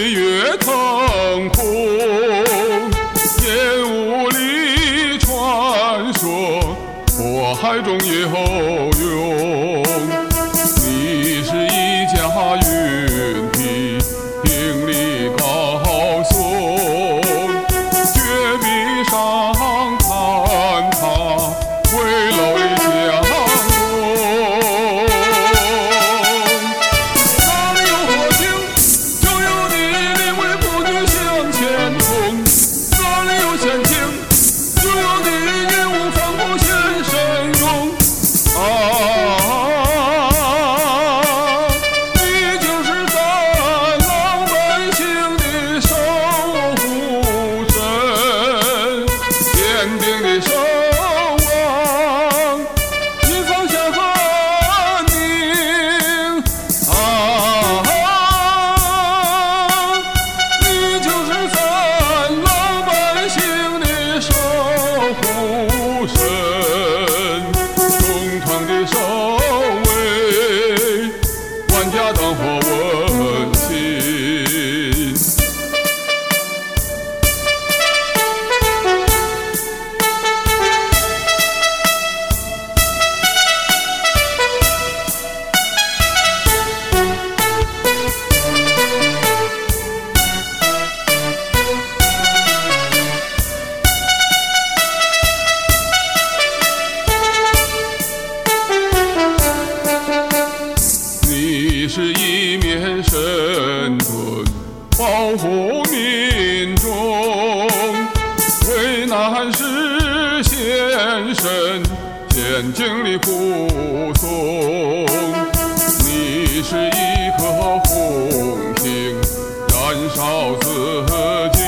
岁月腾空，烟雾里传说，火海中游泳。你是一架云梯，挺立高耸，绝壁上看它危楼里相拥。哪里有火星，就有你领为妇女向前冲；哪里有险情，就有你义无反顾献身勇。你就是咱老百姓的守护神，坚定的守望，引方向和宁。你就是咱老百姓的守护神，忠诚的守卫，万家灯火温馨。你是一面神盾，保护民众，为难事献身，坚定地护送。你是一颗红星，燃烧自己。